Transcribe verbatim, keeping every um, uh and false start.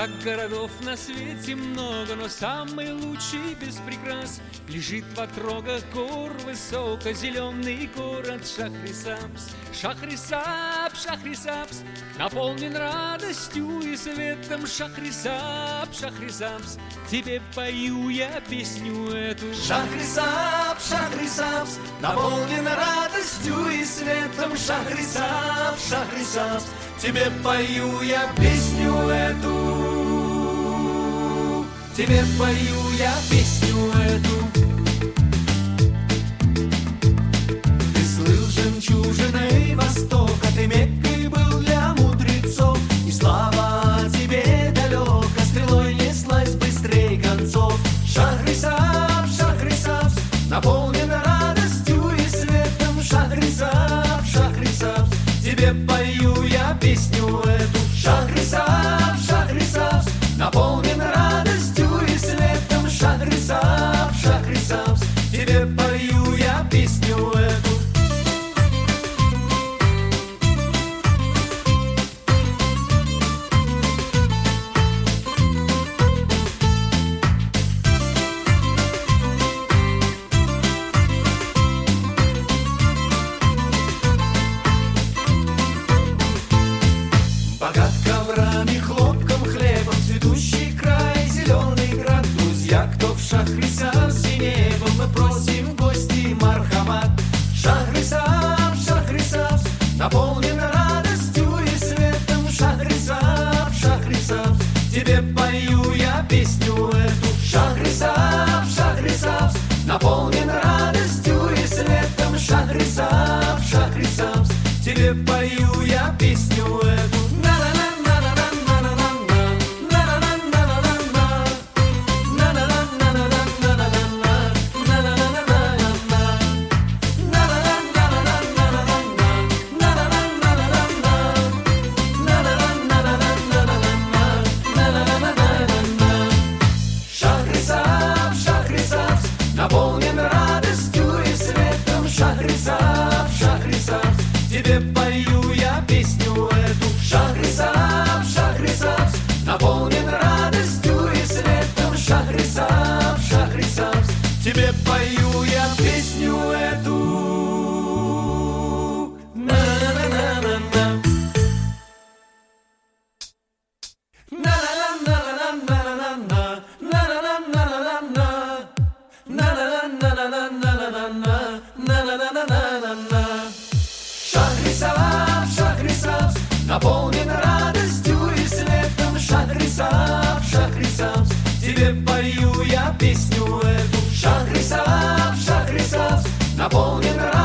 Так городов на свете много, но самый лучший без прикрас лежит в отрогах гор высоко-зеленый город Шахрисабз. Шахрисабз, Шахрисабз, наполнен радостью и светом. Шахрисабз, Шахрисабз, тебе пою я песню эту. Шахрисабз, Шахрисабз, наполнен радостью и светом. Шахрисабз, Шахрисабз, тебе пою я песню эту. Тебе пою я песню эту. Ты слыл жемчужиной Востока, ты Меккой был для мудрецов, и слава тебе далеко стрелой неслась быстрей концов. Шахрисабз, Шахрисабз, наполнен радостью и светом. Шахрисабз, Шахрисабз, тебе пою я песню эту. Шахрисабз, Шахрисабз, наполнен радостью и светом. Шахрисабз, Шахрисабз, тебе пою я песню эту. Богат коврами, хлопком, хлебом, цветущий край, зеленый град. Друзья, кто в Шахрисабзе небом, мы просим в гости мархамат. Шахрисабз, Шахрисабз, наполнен радостью и светом. Шахрисабз, Шахрисабз, тебе пою я песню эту. Шахрисабз, Шахрисабз, наполнен радостью и светом. Шахрисабз, Шахрисабз, тебе пою я песню эту. Шахрисабз, Шахрисабз, наполнен радостью и светом. Шахрисабз, Шахрисабз, тебе пою я песню эту. Шахрисабз, Шахрисабз, наполнен радостью и светом. Шахрисабз, Шахрисабз, тебе пою я песню эту. На-на-на-на-на. Шахрисабз, Шахрисабз, наполнен радостью и светом. Шахрисабз, Шахрисабз, тебе пою я песню эту. Шахрисабз, Шахрисабз, наполнен радостью